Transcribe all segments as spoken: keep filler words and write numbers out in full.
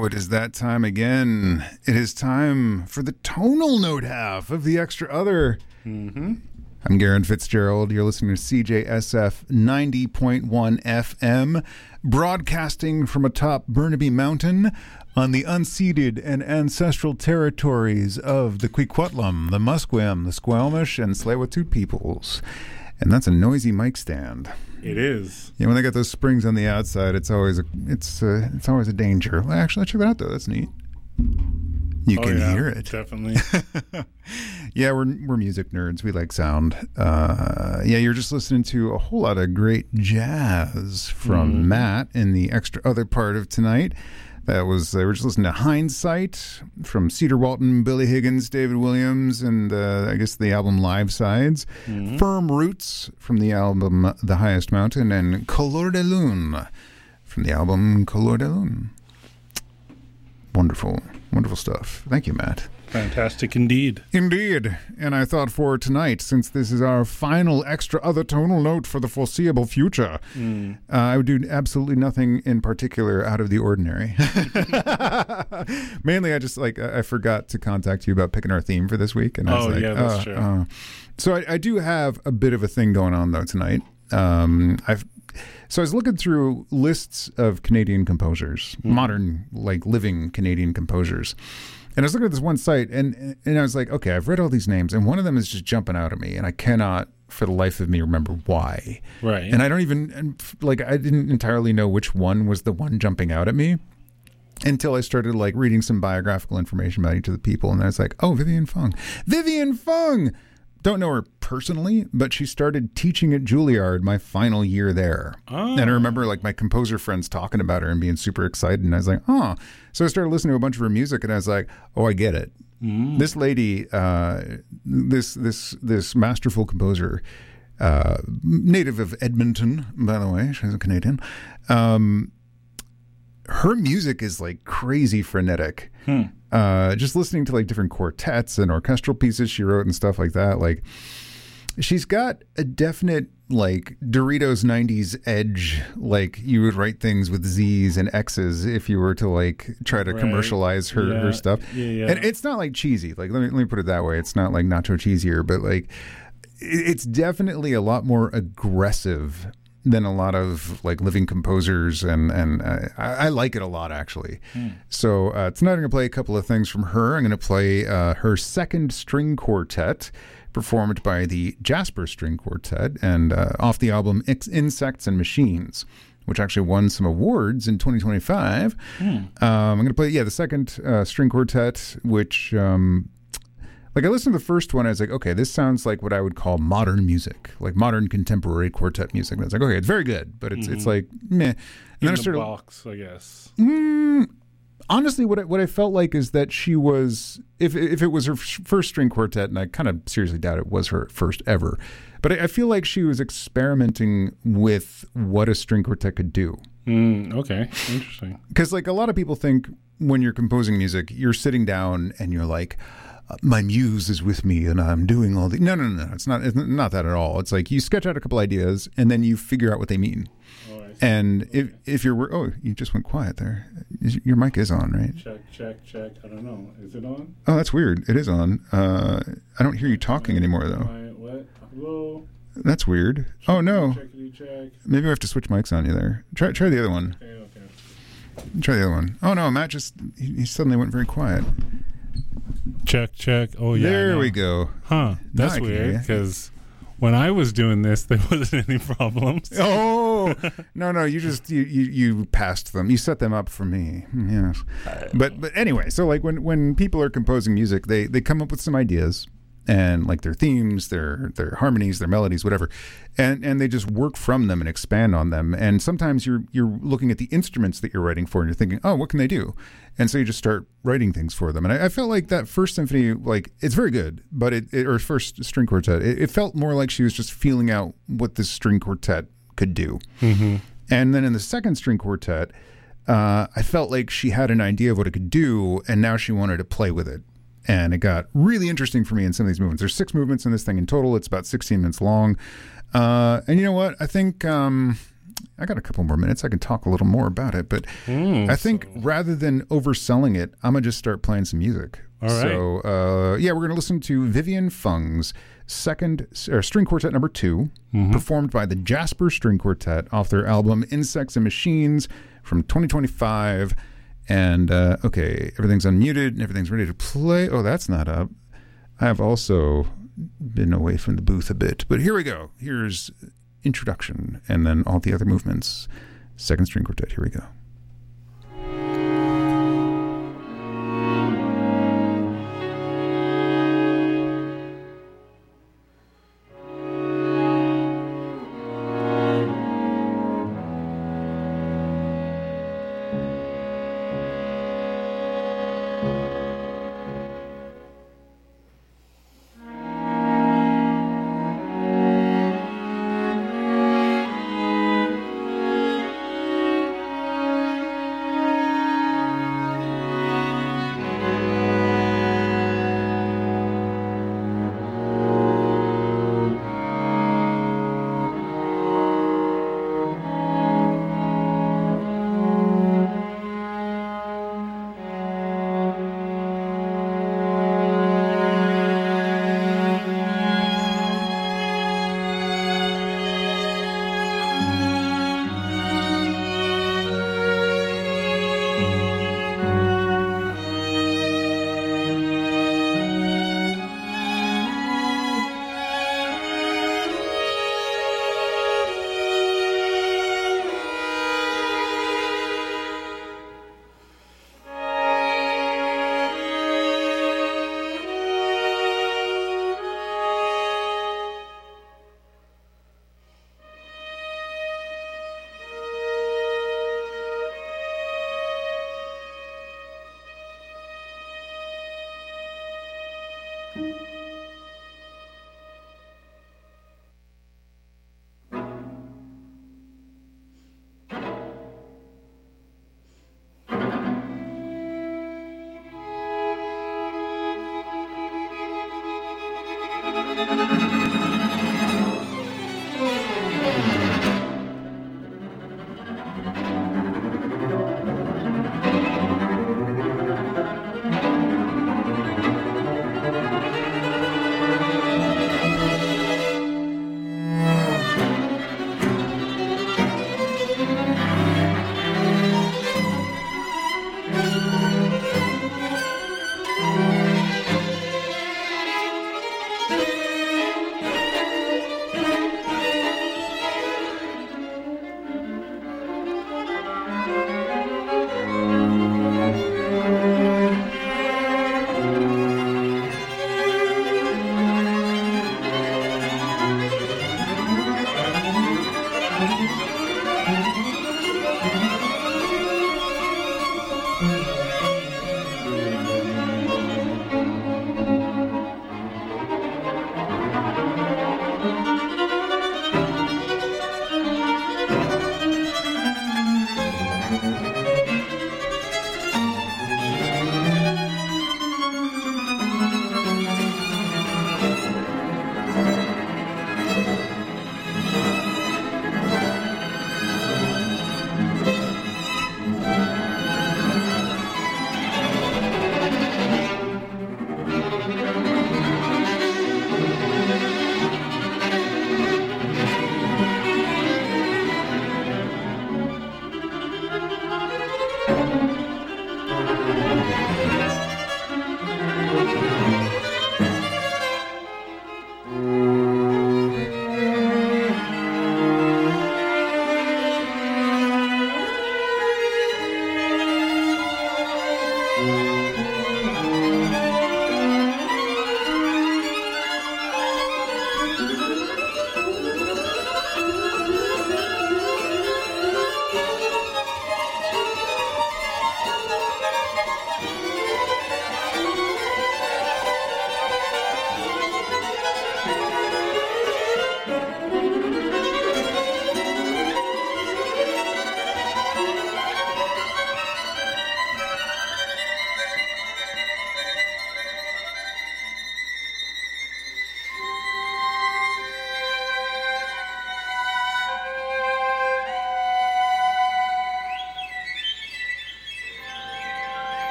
Oh, it is that time again. It is time for the tonal note half of the Extra Other. Mm-hmm. I'm Garen Fitzgerald. You're listening to C J S F ninety point one F M, broadcasting from atop Burnaby Mountain on the unceded and ancestral territories of the Kwikwetlam, the Musqueam, the Squamish, and Tsleil-Waututh peoples. And that's a noisy mic stand. It is. Yeah, when they got those springs on the outside, it's always a it's uh, it's always a danger. Well, actually, check that out though. That's neat. You oh, can yeah, hear it. Definitely. Yeah, we're we're music nerds. We like sound. Uh, yeah, you're just listening to a whole lot of great jazz from mm. Matt in the Extra Other part of tonight. That was, they were just listening to Hindsight from Cedar Walton, Billy Higgins, David Williams, and uh, I guess the album Live Sides. Mm-hmm. Firm Roots from the album The Highest Mountain, and Couleur de Lune from the album Couleur de Lune. Wonderful, wonderful stuff. Thank you, Matt. Fantastic indeed. Indeed. And I thought for tonight, since this is our final Extra Other tonal note for the foreseeable future, mm. uh, I would do absolutely nothing in particular out of the ordinary. Mainly, I just, like, I forgot to contact you about picking our theme for this week. And I was oh, like, yeah, that's uh, true. Uh. So I, I do have a bit of a thing going on, though, tonight. Um, I've So I was looking through lists of Canadian composers, mm. modern, like, living Canadian composers. And I was looking at this one site, and and I was like, okay, I've read all these names, and one of them is just jumping out at me, and I cannot, for the life of me, remember why. Right. And I don't even, like, I didn't entirely know which one was the one jumping out at me until I started, like, reading some biographical information about each of the people, and I was like, oh, Vivian Fung. Vivian Fung! Don't know her personally, but she started teaching at Juilliard my final year there. Oh. And I remember, like, my composer friends talking about her and being super excited. And I was like, oh. So I started listening to a bunch of her music, and I was like, oh, I get it. Mm. This lady, uh, this this this masterful composer, uh, native of Edmonton, by the way, she's a Canadian. Um, her music is, like, crazy frenetic. Hmm. Uh, just listening to, like, different quartets and orchestral pieces she wrote and stuff like that. Like, she's got a definite, like, Doritos nineties edge. Like, you would write things with Z's and X's if you were to, like, try to right. commercialize her, yeah. her stuff. Yeah, yeah. And it's not, like, cheesy. Like, let me, let me put it that way. It's not, like, nacho cheesier, but, like, it's definitely a lot more aggressive than a lot of, like, living composers, and and uh, I, I like it a lot, actually. Mm. So uh, tonight I'm going to play a couple of things from her. I'm going to play uh, her second string quartet, performed by the Jasper String Quartet, and uh, off the album Insects and Machines, which actually won some awards in twenty twenty-five. Mm. Um, I'm going to play, yeah, the second uh, string quartet, which... Um, Like, I listened to the first one, I was like, okay, this sounds like what I would call modern music, like modern contemporary quartet music. And I was like, okay, it's very good, but it's mm-hmm. it's like, meh. And In then the I started, box, I guess. Mm, honestly, what I, what I felt like is that she was, if if it was her first string quartet, and I kind of seriously doubt it was her first ever, but I, I feel like she was experimenting with what a string quartet could do. Mm, okay, interesting. Because, like, a lot of people think when you're composing music, you're sitting down and you're like, my muse is with me and I'm doing all the... No, no, no, it's not, it's not that at all. It's like you sketch out a couple ideas and then you figure out what they mean. Oh, I see. And okay. if if you're... Oh, you just went quiet there. Your mic is on, right? Check, check, check. I don't know. Is it on? Oh, that's weird. It is on. Uh, I don't hear you talking anymore, though. My, what? Hello? That's weird. Check, oh, no. Checkity check. Maybe I have to switch mics on you there. Try, try the other one. Okay, okay. Try the other one. Oh, no, Matt just... He, he suddenly went very quiet. Check, check. Oh, yeah. There we go. Huh. That's weird, because when I was doing this, there wasn't any problems. Oh, no, no. You just, you, you, you passed them. You set them up for me. Yes. But, but anyway, so, like, when, when people are composing music, they, they come up with some ideas. And, like, their themes, their their harmonies, their melodies, whatever, and and they just work from them and expand on them. And sometimes you're you're looking at the instruments that you're writing for, and you're thinking, oh, what can they do? And so you just start writing things for them. And I, I felt like that first symphony, like, it's very good, but it, it or first string quartet, it, it felt more like she was just feeling out what this string quartet could do. Mm-hmm. And then in the second string quartet, uh, I felt like she had an idea of what it could do, and now she wanted to play with it. And it got really interesting for me in some of these movements. There's six movements in this thing in total. It's about sixteen minutes long. Uh, and you know what? I think um, I got a couple more minutes. I can talk a little more about it, but Mm, I think so- rather than overselling it, I'm gonna just start playing some music. All right. So uh, yeah, we're gonna listen to Vivian Fung's second or string quartet number two, Mhm. performed by the Jasper String Quartet off their album Insects and Machines from twenty twenty-five. And uh, okay, everything's unmuted and everything's ready to play. Oh, that's not up. I have also been away from the booth a bit, but here we go. Here's introduction and then all the other movements. Second string quartet. Here we go.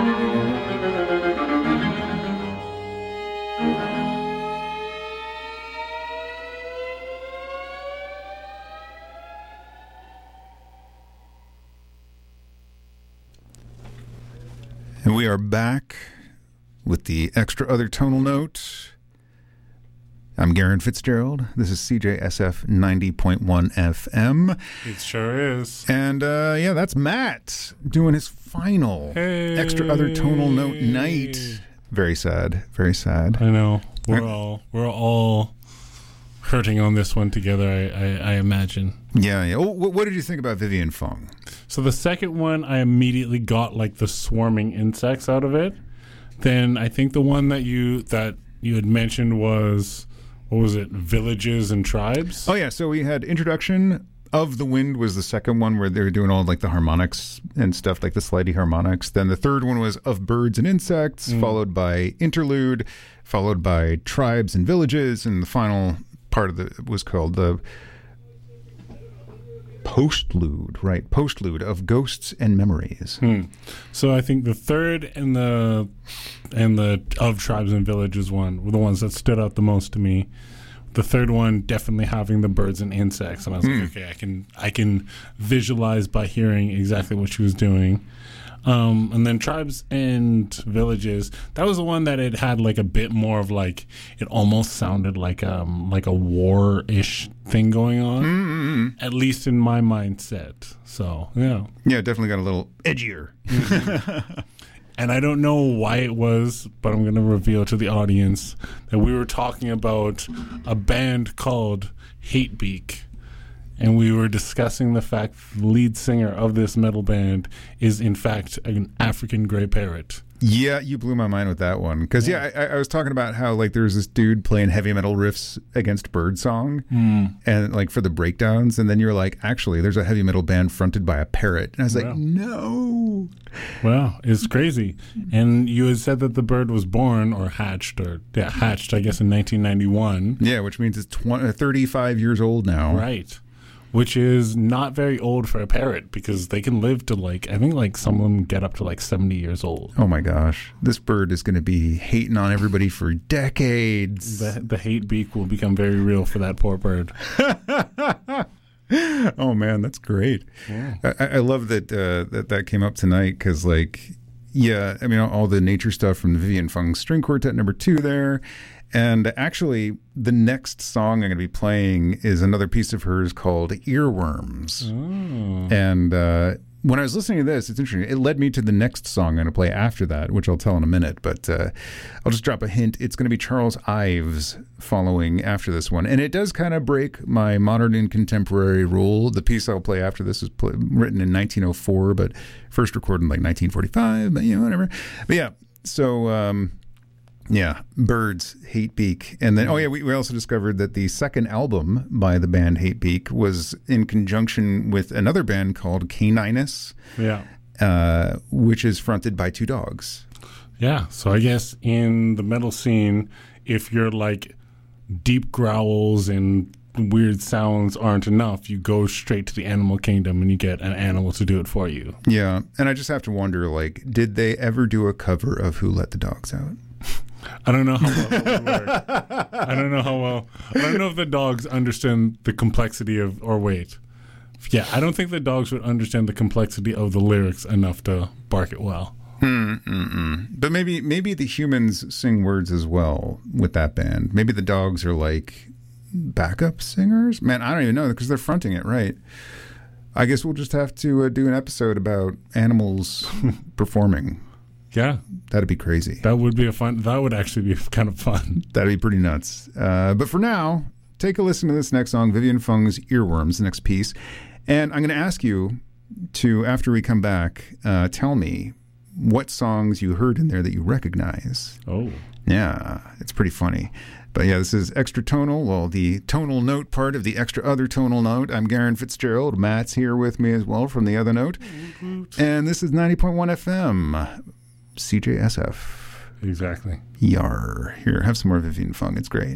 And we are back with the extra other tonal note. I'm Garen Fitzgerald. This is C J S F ninety point one F M. It sure is. And uh, yeah, that's Matt doing his final hey. extra other tonal note night. Very sad. Very sad. I know. We're all we're all hurting on this one together, I, I, I imagine. Yeah, yeah. Oh, what did you think about Vivian Fong? So the second one, I immediately got like the swarming insects out of it. Then I think the one that you that you had mentioned was, what was it, Villages and Tribes? Oh yeah, so we had Introduction of the Wind was the second one where they were doing all like the harmonics and stuff, like the slidey harmonics. Then the third one was Of Birds and Insects, mm. followed by Interlude, followed by Tribes and Villages, and the final part of the was called the Postlude, right? Postlude of Ghosts and Memories. Hmm. So I think the third and the and the Of Tribes and Villages one were the ones that stood out the most to me. The third one definitely having the birds and insects, and I was hmm. like, okay, I can I can visualize by hearing exactly what she was doing. Um, and then Tribes and Villages, that was the one that it had like a bit more of like, it almost sounded like um like a war-ish thing going on, mm-hmm. at least in my mindset. So, yeah. Yeah, definitely got a little edgier. Mm-hmm. And I don't know why it was, but I'm going to reveal to the audience that we were talking about a band called Hatebeak. And we were discussing the fact the lead singer of this metal band is, in fact, an African gray parrot. Yeah, you blew my mind with that one. Because, yeah, yeah I, I was talking about how, like, there's this dude playing heavy metal riffs against Birdsong, mm. and, like, for the breakdowns. And then you're like, actually, there's a heavy metal band fronted by a parrot. And I was wow. like, no. Wow, it's crazy. And you had said that the bird was born or hatched, or, yeah, hatched, I guess, in nineteen ninety-one. Yeah, which means it's twenty, thirty-five years old now. Right. Which is not very old for a parrot, because they can live to like, I think like some of them get up to like seventy years old. Oh my gosh. This bird is going to be hating on everybody for decades. The, the hate beak will become very real for that poor bird. Oh man, that's great. Yeah. I, I love that, uh, that that came up tonight, because like, yeah, I mean, all the nature stuff from the Vivian Fong String Quartet number two there. And actually, the next song I'm going to be playing is another piece of hers called Earworms. Oh. And uh, when I was listening to this, it's interesting. It led me to the next song I'm going to play after that, which I'll tell in a minute. But uh, I'll just drop a hint. It's going to be Charles Ives following after this one. And it does kind of break my modern and contemporary rule. The piece I'll play after this is play, written in nineteen oh four, but first recorded in like nineteen forty-five, but you know, whatever. But yeah, so... Um, Yeah, Birds, Hatebeak. And then, oh yeah, we, we also discovered that the second album by the band Hatebeak was in conjunction with another band called Caninus, yeah, uh, which is fronted by two dogs. Yeah, so I guess in the metal scene, if you're like deep growls and weird sounds aren't enough, you go straight to the animal kingdom and you get an animal to do it for you. Yeah, and I just have to wonder, like, did they ever do a cover of Who Let the Dogs Out? I don't know how well that would work. I don't know how well. I don't know if the dogs understand the complexity of, or wait. Yeah, I don't think the dogs would understand the complexity of the lyrics enough to bark it well. Mm-mm-mm. But maybe maybe the humans sing words as well with that band. Maybe the dogs are like backup singers? Man, I don't even know, because they're fronting it, right? I guess we'll just have to uh, do an episode about animals performing. Yeah. That'd be crazy. That would be a fun, that would actually be kind of fun. That'd be pretty nuts. Uh, but for now, take a listen to this next song, Vivian Fong's Earworms, the next piece. And I'm going to ask you to, after we come back, uh, tell me what songs you heard in there that you recognize. Oh. Yeah, it's pretty funny. But yeah, this is Extra Tonal, well, the tonal note part of the Extra Other Tonal Note. I'm Garen Fitzgerald. Matt's here with me as well from the other note. And this is ninety point one F M. C J S F. Exactly. Yar. Here, have some more Vivian Fong. It's great.